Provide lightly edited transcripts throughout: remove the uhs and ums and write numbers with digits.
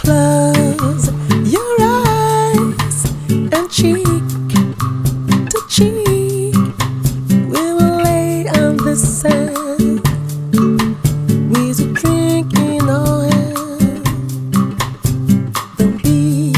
close your eyes and cheek to cheek, we will lay on the sand with a drink in our hand. Don't be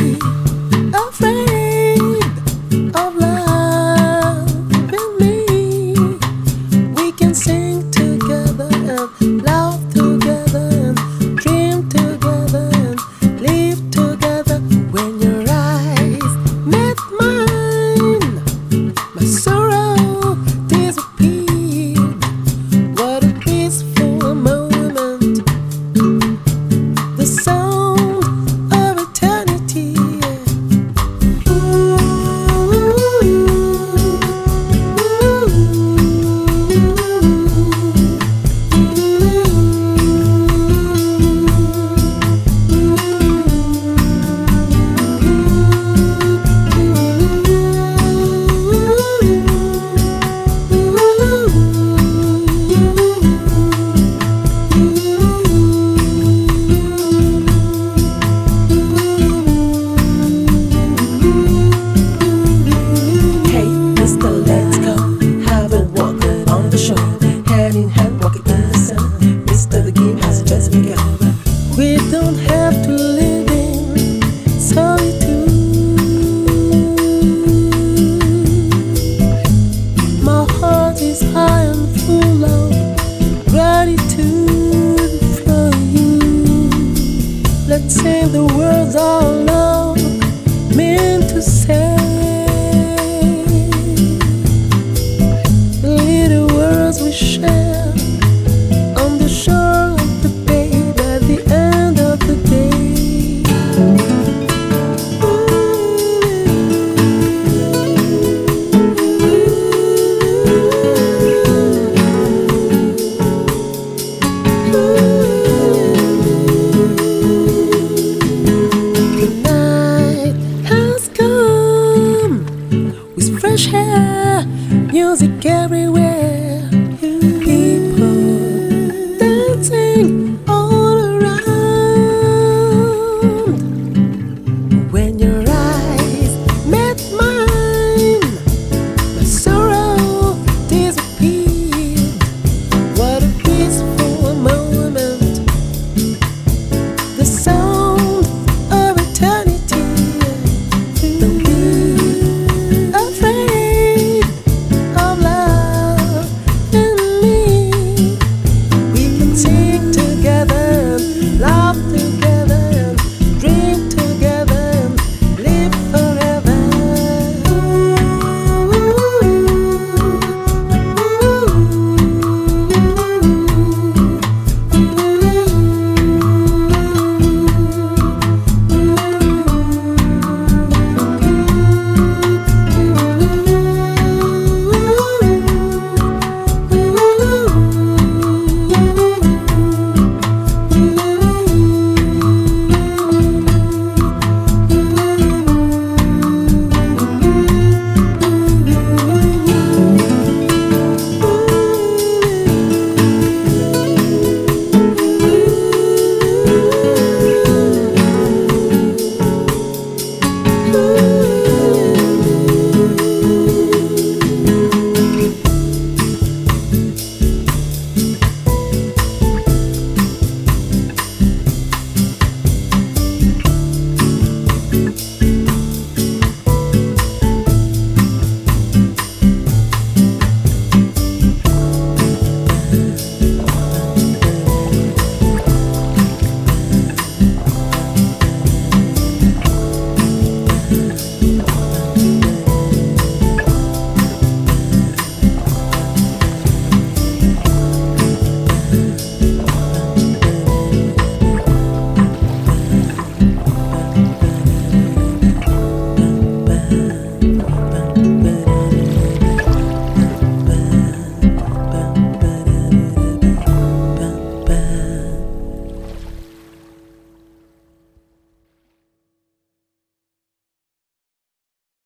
afraid of loving me. We can sing together and laugh together and dream together and live together. When your eyes met mine, my sorrow disappeared. What a peaceful moment, the sound of eternity. Hand in hand, walking in the sun. Mr. The game has just begun. We don't have to live in solitude. My heart is high and full of gratitude for you. Let's sing the words our love meant to say.